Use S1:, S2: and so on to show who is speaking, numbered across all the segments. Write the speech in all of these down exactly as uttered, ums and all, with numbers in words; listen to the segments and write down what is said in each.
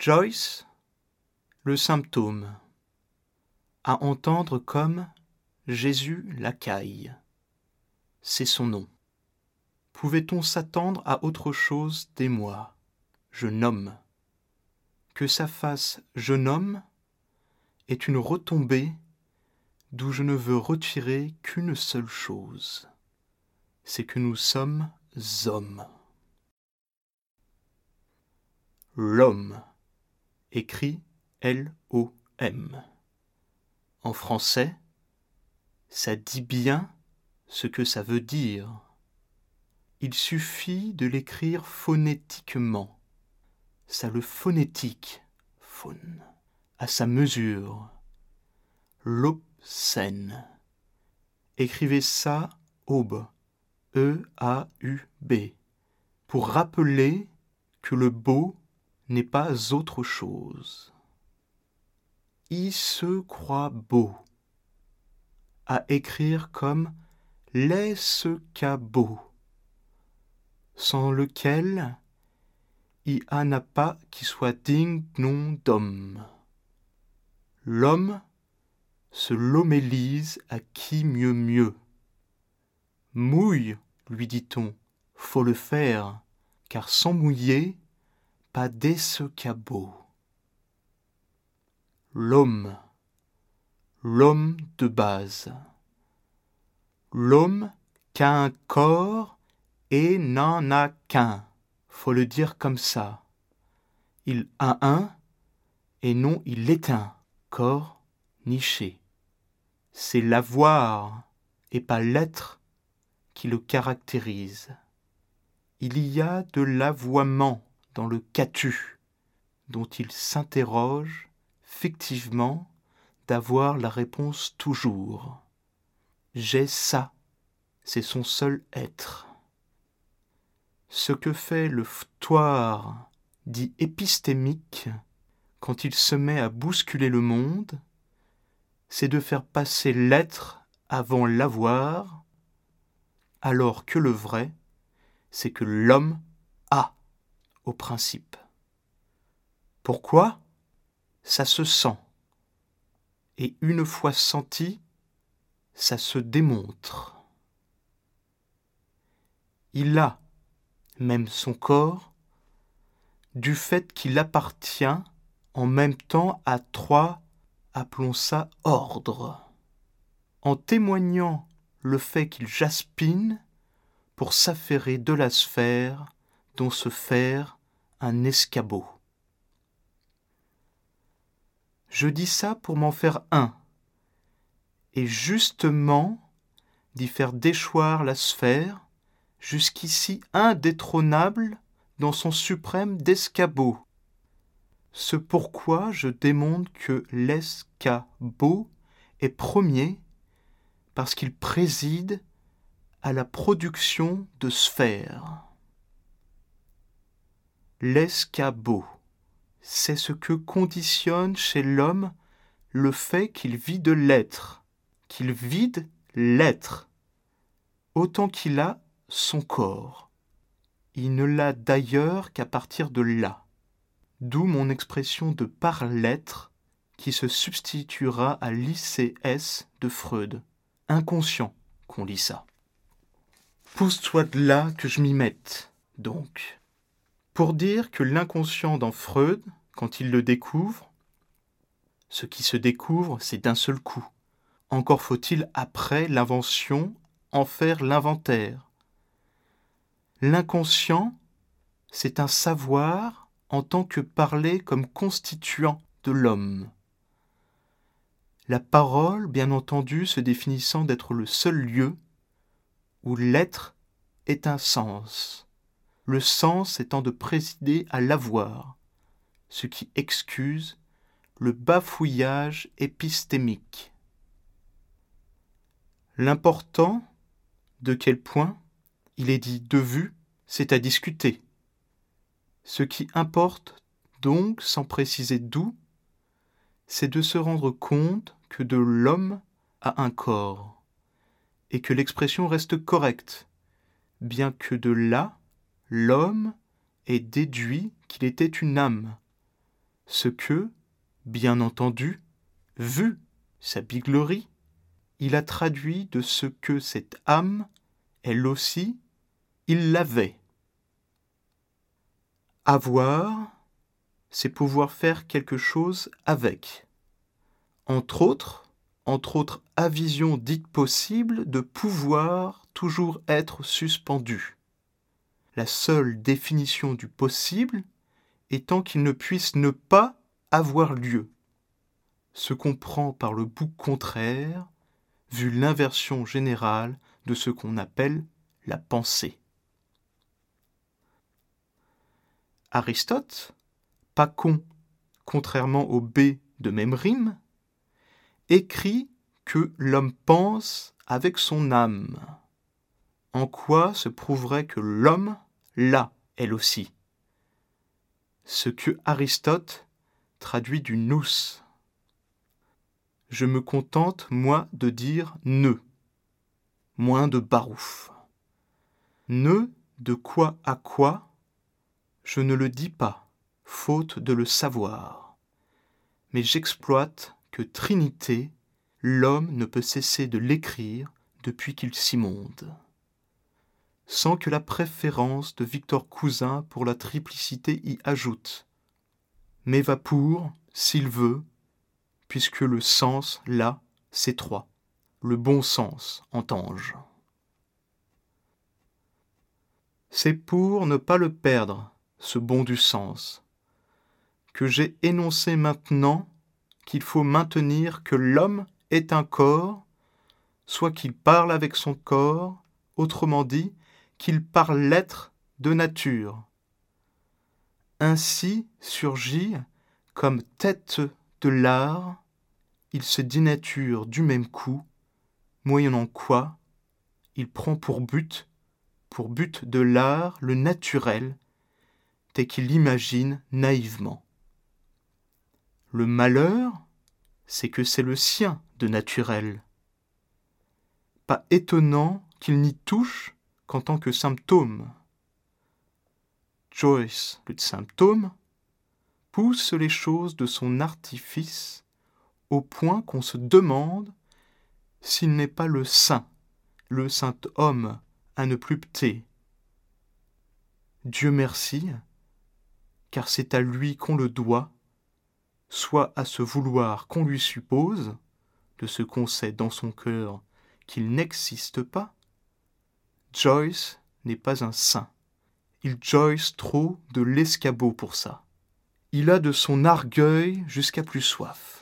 S1: Joyce, le symptôme. À entendre comme Jésus Lacaille. C'est son nom. Pouvait-on s'attendre à autre chose d'émoi, jeune homme? Que ça fasse jeune homme est une retombée d'où je ne veux retirer qu'une seule chose, c'est que nous sommes hommes. L'homme, écrit L O M. En français, ça dit bien ce que ça veut dire. Il suffit de l'écrire phonétiquement. Ça le phonétique, phone, à sa mesure. L'obscène. Écrivez ça aube, E A U B, pour rappeler que le beau n'est pas autre chose. Il se croit beau, à écrire comme laisse cabot, sans lequel il en a pas qui soit digne nom d'homme. L'homme se l'homélise à qui mieux mieux. Mouille, lui dit-on, faut le faire, car sans mouiller, pas dès ce cabot. L'homme, l'homme de base. L'homme qu'a un corps et n'en a qu'un, faut le dire comme ça. Il a un, et non il est un, corps niché. C'est l'avoir, et pas l'être, qui le caractérise. Il y a de l'avouement dans le qu'as-tu, dont il s'interroge, fictivement, d'avoir la réponse toujours. J'ai ça, c'est son seul être. Ce que fait le phtoire dit épistémique, quand il se met à bousculer le monde, c'est de faire passer l'être avant l'avoir, alors que le vrai, c'est que l'homme a au principe. Pourquoi ? Ça se sent. Et une fois senti, ça se démontre. Il a, même son corps, du fait qu'il appartient en même temps à trois, appelons ça ordres, en témoignant le fait qu'il jaspine pour s'affairer de la sphère dont se faire un escabeau. Je dis ça pour m'en faire un, et justement d'y faire déchoir la sphère, jusqu'ici indétrônable dans son suprême d'escabeau. Ce pourquoi je démontre que l'escabeau est premier, parce qu'il préside à la production de sphères. L'escabeau, c'est ce que conditionne chez l'homme le fait qu'il vit de l'être, qu'il vide l'être, autant qu'il a son corps. Il ne l'a d'ailleurs qu'à partir de là, d'où mon expression de par l'être qui se substituera à l'I C S de Freud. Inconscient qu'on lit ça. Pousse-toi de là que je m'y mette, donc. Pour dire que l'inconscient dans Freud, quand il le découvre, ce qui se découvre, c'est d'un seul coup. Encore faut-il, après l'invention, en faire l'inventaire. L'inconscient, c'est un savoir en tant que parler comme constituant de l'homme. La parole, bien entendu, se définissant d'être le seul lieu où l'être est un sens, le sens étant de présider à l'avoir, ce qui excuse le bafouillage épistémique. L'important, de quel point, il est dit de vue, c'est à discuter. Ce qui importe donc, sans préciser d'où, c'est de se rendre compte que de l'homme a un corps, et que l'expression reste correcte, bien que de là, l'homme ait déduit qu'il était une âme, ce que, bien entendu, vu sa biglerie, il a traduit de ce que cette âme, elle aussi, il l'avait. Avoir, c'est pouvoir faire quelque chose avec. Entre autres, entre autres avisions dites possibles de pouvoir toujours être suspendu. La seule définition du possible étant qu'il ne puisse ne pas avoir lieu. Ce qu'on prend par le bout contraire, vu l'inversion générale de ce qu'on appelle la pensée. Aristote, pas con, contrairement au B de même rime, écrit que l'homme pense avec son âme, en quoi se prouverait que l'homme l'a, elle aussi. Ce que Aristote traduit du nous. Je me contente, moi, de dire ne, moins de barouf. Ne de quoi à quoi, je ne le dis pas, faute de le savoir. Mais j'exploite que Trinité, l'homme ne peut cesser de l'écrire depuis qu'il s'y monte. Sans que la préférence de Victor Cousin pour la triplicité y ajoute. Mais va pour, s'il veut, puisque le sens, là, c'est trois. Le bon sens, entends-je. C'est pour ne pas le perdre, ce bon du sens, que j'ai énoncé maintenant qu'il faut maintenir que l'homme est un corps, soit qu'il parle avec son corps, autrement dit, qu'il parle l'être de nature. Ainsi surgit, comme tête de l'art, il se dénature du même coup, moyennant quoi il prend pour but, pour but de l'art, le naturel, tel qu'il l'imagine naïvement. Le malheur, c'est que c'est le sien de naturel. Pas étonnant qu'il n'y touche qu'en tant que symptôme. Joyce, le symptôme, pousse les choses de son artifice au point qu'on se demande s'il n'est pas le saint, le saint homme à ne plus pter. Dieu merci, car c'est à lui qu'on le doit, soit à ce vouloir qu'on lui suppose, de ce qu'on sait dans son cœur qu'il n'existe pas. Joyce n'est pas un saint. Il Joyce trop de l'escabeau pour ça. Il a de son orgueil jusqu'à plus soif.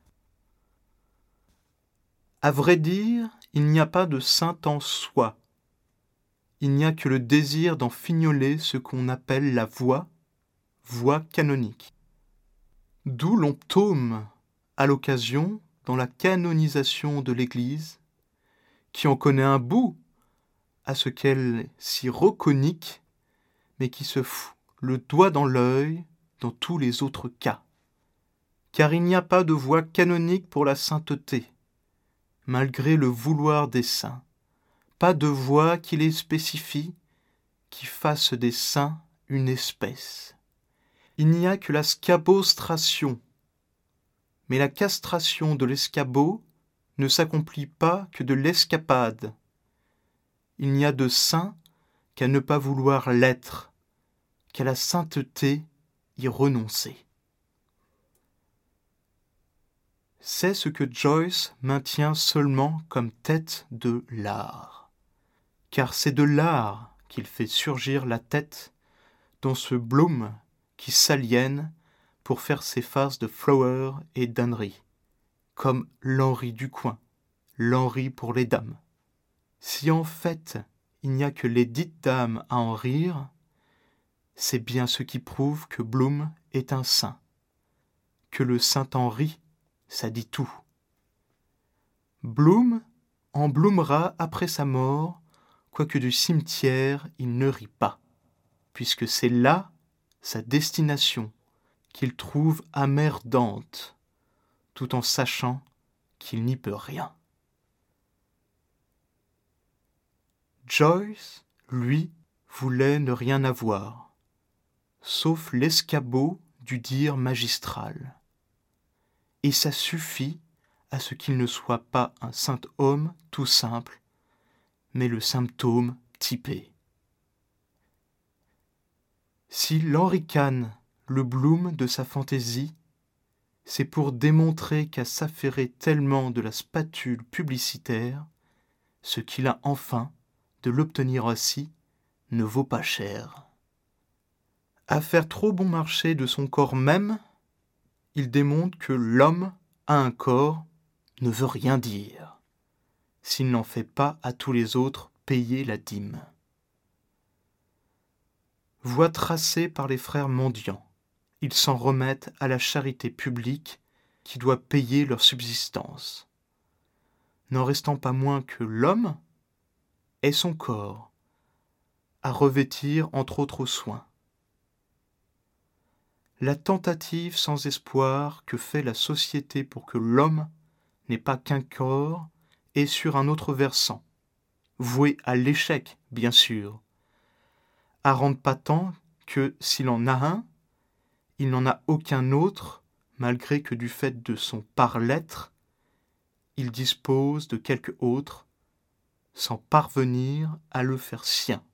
S1: À vrai dire, il n'y a pas de saint en soi. Il n'y a que le désir d'en fignoler ce qu'on appelle la voie, voie canonique. D'où l'on ptôme, à l'occasion, dans la canonisation de l'Église, qui en connaît un bout à ce qu'elle s'y reconique, mais qui se fout le doigt dans l'œil dans tous les autres cas. Car il n'y a pas de voie canonique pour la sainteté, malgré le vouloir des saints, pas de voie qui les spécifie, qui fasse des saints une espèce. Il n'y a que la scabostration, mais la castration de l'escabeau ne s'accomplit pas que de l'escapade. Il n'y a de saint qu'à ne pas vouloir l'être, qu'à la sainteté y renoncer. C'est ce que Joyce maintient seulement comme tête de l'art. Car c'est de l'art qu'il fait surgir la tête dans ce Bloom qui s'aliène pour faire ses farces de Flower et d'ânerie, comme l'Henri du coin, l'Henri pour les dames. Si en fait il n'y a que les dites dames à en rire, c'est bien ce qui prouve que Bloom est un saint, que le Saint-Henri, ça dit tout. Bloom en bloomera après sa mort, quoique du cimetière il ne rit pas, puisque c'est là sa destination qu'il trouve amerdante, tout en sachant qu'il n'y peut rien. Joyce, lui, voulait ne rien avoir, sauf l'escabeau du dire magistral. Et ça suffit à ce qu'il ne soit pas un saint homme tout simple, mais le symptôme typé. S'il enricane le Bloom de sa fantaisie, c'est pour démontrer qu'à s'affairer tellement de la spatule publicitaire, ce qu'il a enfin de l'obtenir ainsi ne vaut pas cher. À faire trop bon marché de son corps même, il démontre que l'homme a un corps ne veut rien dire, s'il n'en fait pas à tous les autres payer la dîme. Voie tracée par les frères mendiants, ils s'en remettent à la charité publique qui doit payer leur subsistance, n'en restant pas moins que l'homme est son corps, à revêtir entre autres soins. La tentative sans espoir que fait la société pour que l'homme n'ait pas qu'un corps est sur un autre versant, voué à l'échec, bien sûr, à rendre patent que s'il en a un, il n'en a aucun autre, malgré que du fait de son par-l'être, il dispose de quelque autre, sans parvenir à le faire sien.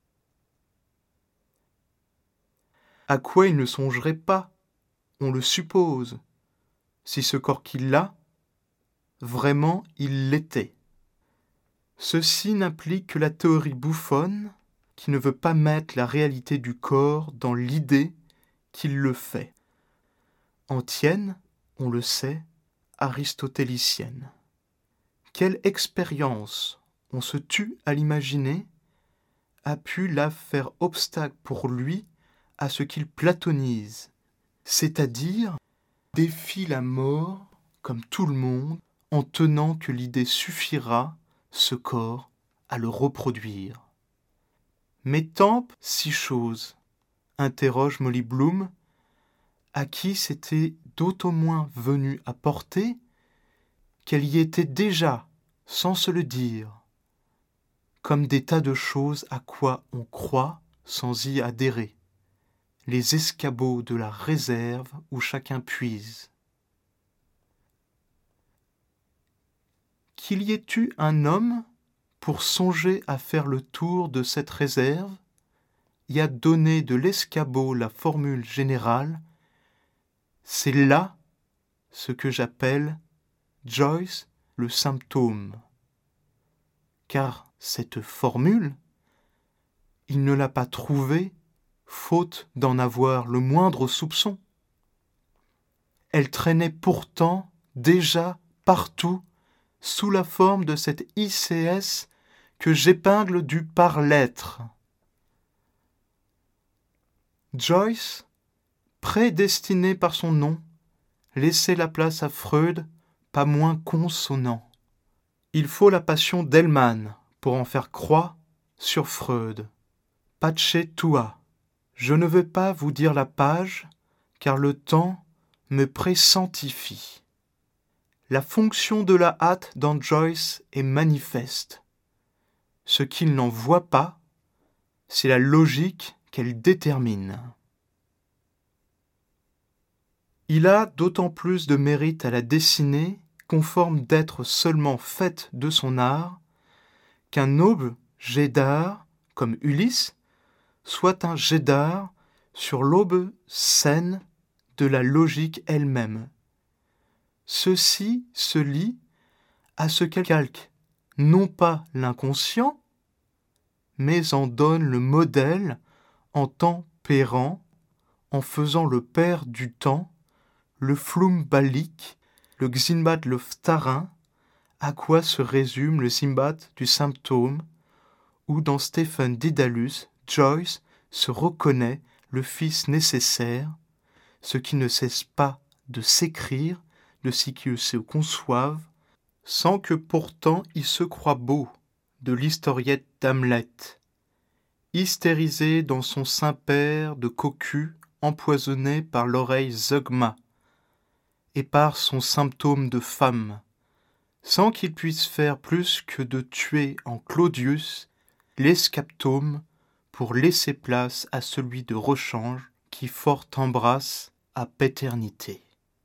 S1: À quoi il ne songerait pas, on le suppose, si ce corps qu'il a, vraiment il l'était. Ceci n'implique que la théorie bouffonne qui ne veut pas mettre la réalité du corps dans l'idée qu'il le fait. Antienne, on le sait, aristotélicienne. Quelle expérience, on se tue à l'imaginer, a pu là faire obstacle pour lui à ce qu'il platonise, c'est-à-dire défie la mort comme tout le monde en tenant que l'idée suffira, ce corps, à le reproduire. Mais Tempe si chose, interroge Molly Bloom, à qui c'était d'autant moins venu à porter qu'elle y était déjà, sans se le dire, comme des tas de choses à quoi on croit sans y adhérer, les escabeaux de la réserve où chacun puise. Qu'il y ait eu un homme pour songer à faire le tour de cette réserve, y a donné de l'escabeau la formule générale, c'est là ce que j'appelle Joyce le symptôme. Car cette formule, il ne l'a pas trouvée, faute d'en avoir le moindre soupçon. Elle traînait pourtant déjà partout sous la forme de cette I C S que j'épingle du par-l'être. Joyce, prédestiné par son nom, laissait la place à Freud, pas moins consonant. Il faut la passion d'Hellman pour en faire croix sur Freud. Pace tua. Je ne veux pas vous dire la page, car le temps me pressentifie. La fonction de la hâte dans Joyce est manifeste. Ce qu'il n'en voit pas, c'est la logique qu'elle détermine. Il a d'autant plus de mérite à la dessiner, conforme d'être seulement faite de son art, qu'un noble jet d'art, comme Ulysse, soit un jet d'art sur l'aube saine de la logique elle-même. Ceci se lie à ce qu'elle calque, non pas l'inconscient, mais en donne le modèle en tempérant, en faisant le père du temps, le flum balique, le ximbat le phtarin, à quoi se résume le ximbat du symptôme, où dans Stephen Dedalus, Joyce se reconnaît le fils nécessaire, ce qui ne cesse pas de s'écrire, de ce qui se conçoive, sans que pourtant il se croit beau, de l'historiette d'Hamlet, hystérisé dans son Saint-Père de cocu empoisonné par l'oreille zeugma, et par son symptôme de femme, sans qu'il puisse faire plus que de tuer en Claudius l'escaptôme pour laisser place à celui de rechange qui fort embrasse à paternité.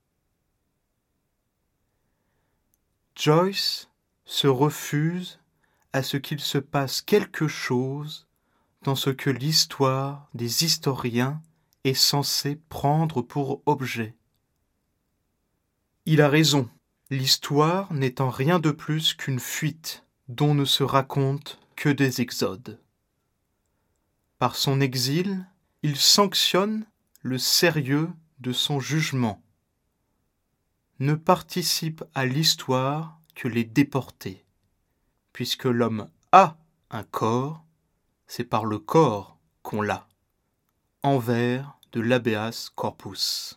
S1: Joyce se refuse à ce qu'il se passe quelque chose dans ce que l'histoire des historiens est censée prendre pour objet. Il a raison, l'histoire n'étant rien de plus qu'une fuite dont ne se racontent que des exodes. Par son exil, il sanctionne le sérieux de son jugement. Ne participe à l'histoire que les déportés. Puisque l'homme a un corps, c'est par le corps qu'on l'a. Envers de l'habeas corpus.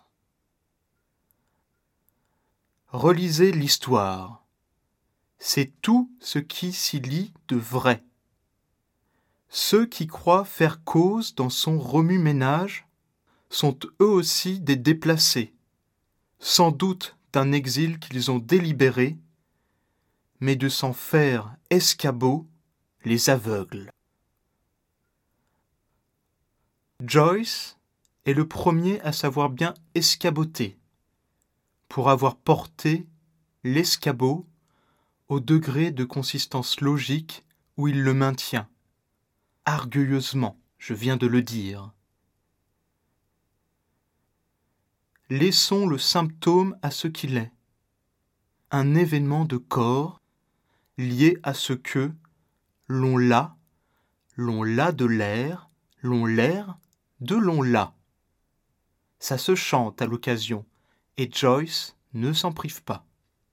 S1: Relisez l'histoire. C'est tout ce qui s'y lit de vrai. Ceux qui croient faire cause dans son remue-ménage sont eux aussi des déplacés, sans doute d'un exil qu'ils ont délibéré, mais de s'en faire escabeau les aveugles. Joyce est le premier à savoir bien escaboter, pour avoir porté l'escabeau au degré de consistance logique où il le maintient. Argueilleusement, je viens de le dire. Laissons le symptôme à ce qu'il est. Un événement de corps lié à ce que l'on l'a, l'on l'a de l'air, l'on l'air, de l'on l'a. Ça se chante à l'occasion, et Joyce ne s'en prive pas.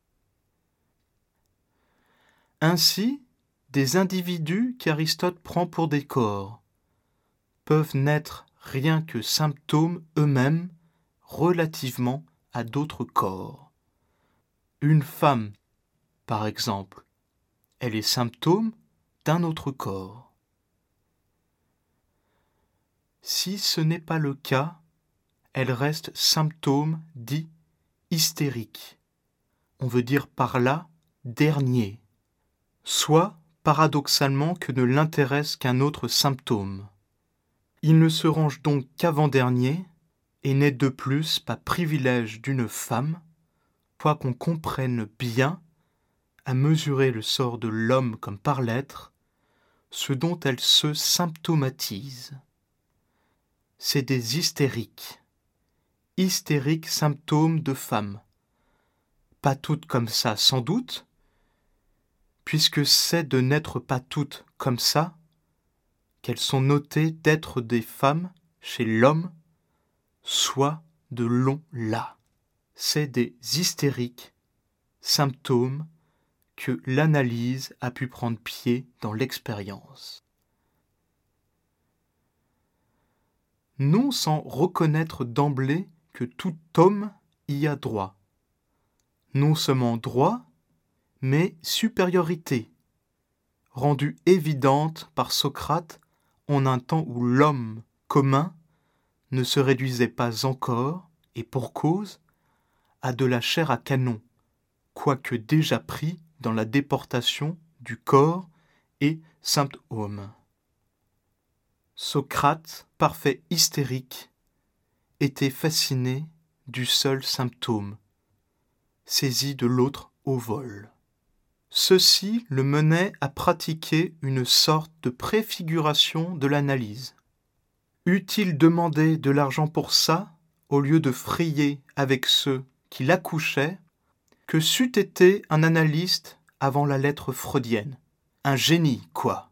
S1: Ainsi, des individus qu'Aristote prend pour des corps peuvent n'être rien que symptômes eux-mêmes relativement à d'autres corps. Une femme, par exemple, elle est symptôme d'un autre corps. Si ce n'est pas le cas, elle reste symptôme dit hystérique. On veut dire par là dernier, soit paradoxalement que ne l'intéresse qu'un autre symptôme. Il ne se range donc qu'avant-dernier et n'est de plus pas privilège d'une femme, quoiqu'on comprenne bien, à mesurer le sort de l'homme comme par l'être, ce dont elle se symptomatise. C'est des hystériques. Hystériques symptômes de femmes. Pas toutes comme ça, sans doute, puisque c'est de n'être pas toutes comme ça qu'elles sont notées d'être des femmes chez l'homme, soit de long là. C'est des hystériques, symptômes que l'analyse a pu prendre pied dans l'expérience. Non sans reconnaître d'emblée que tout homme y a droit. Non seulement droit, mais supériorité, rendue évidente par Socrate en un temps où l'homme commun ne se réduisait pas encore, et pour cause, à de la chair à canon, quoique déjà pris dans la déportation du corps et symptôme. Socrate, parfait hystérique, était fasciné du seul symptôme, saisi de l'autre au vol. Ceci le menait à pratiquer une sorte de préfiguration de l'analyse. Eût-il demandé de l'argent pour ça, au lieu de frayer avec ceux qui l'accouchaient, que c'eût été un analyste avant la lettre freudienne. Un génie, quoi.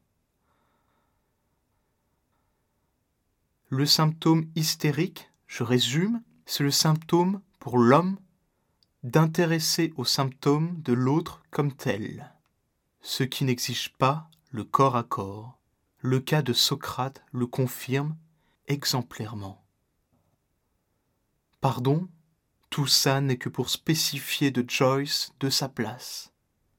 S1: Le symptôme hystérique, je résume, c'est le symptôme pour l'homme d'intéresser aux symptômes de l'autre comme tel, ce qui n'exige pas le corps à corps. Le cas de Socrate le confirme exemplairement. Pardon, tout ça n'est que pour spécifier de Joyce de sa place.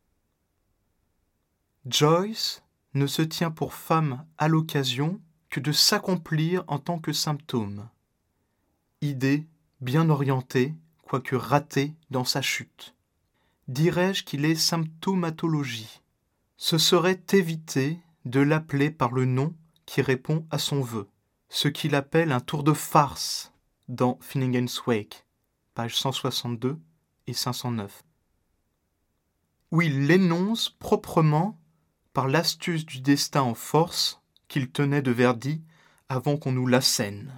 S1: Joyce ne se tient pour femme à l'occasion que de s'accomplir en tant que symptôme. Idée bien orientée, quoique ratée dans sa chute. Dirais-je qu'il est symptomatologie. Ce serait éviter de l'appeler par le nom qui répond à son vœu, ce qu'il appelle un tour de farce dans Finnegan's Wake, pages cent soixante-deux et cinq cent neuf, où il l'énonce proprement par l'astuce du destin en force qu'il tenait de Verdi avant qu'on nous l'assène.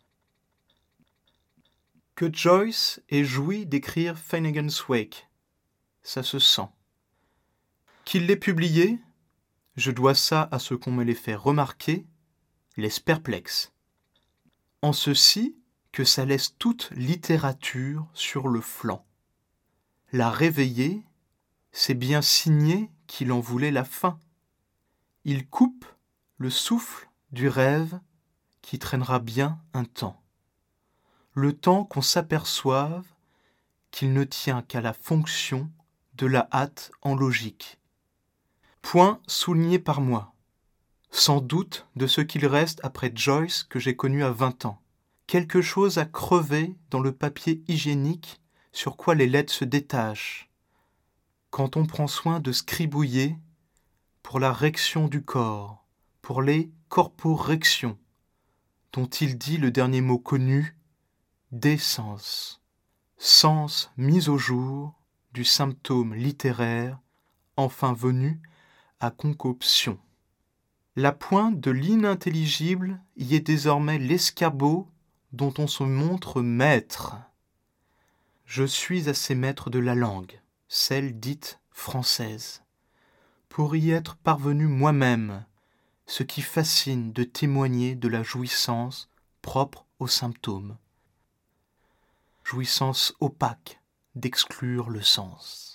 S1: Que Joyce ait joui d'écrire Finnegan's Wake, ça se sent. Qu'il l'ait publié, je dois ça à ce qu'on me l'ait fait remarquer, laisse perplexe. En ceci que ça laisse toute littérature sur le flanc. La réveiller, c'est bien signer qu'il en voulait la fin. Il coupe le souffle du rêve qui traînera bien un temps. Le temps qu'on s'aperçoive qu'il ne tient qu'à la fonction de la hâte en logique. Point souligné par moi, sans doute de ce qu'il reste après Joyce que j'ai connu à vingt ans. Quelque chose à crever dans le papier hygiénique sur quoi les lettres se détachent, quand on prend soin de scribouiller pour la rection du corps, pour les corporections, dont il dit le dernier mot connu, décence, sens mis au jour du symptôme littéraire, enfin venu à concoction. La pointe de l'inintelligible y est désormais l'escabeau dont on se montre maître. Je suis assez maître de la langue, celle dite française, pour y être parvenu moi-même, ce qui fascine de témoigner de la jouissance propre aux symptômes. Jouissance opaque d'exclure le sens.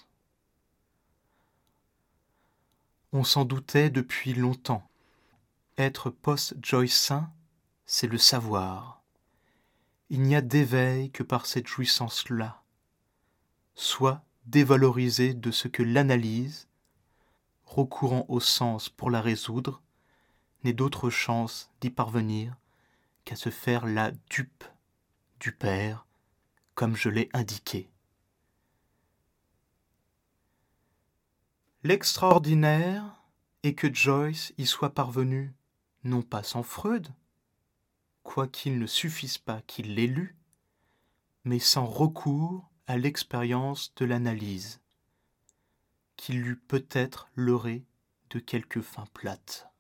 S1: On s'en doutait depuis longtemps. Être post-Joycein, c'est le savoir. Il n'y a d'éveil que par cette jouissance-là, soit dévalorisée de ce que l'analyse, recourant au sens pour la résoudre, n'est d'autre chance d'y parvenir qu'à se faire la dupe du père, comme je l'ai indiqué. L'extraordinaire est que Joyce y soit parvenu, non pas sans Freud, quoiqu'il ne suffise pas qu'il l'ait lu, mais sans recours à l'expérience de l'analyse, qui l'eût peut-être leurré de quelques fins plates.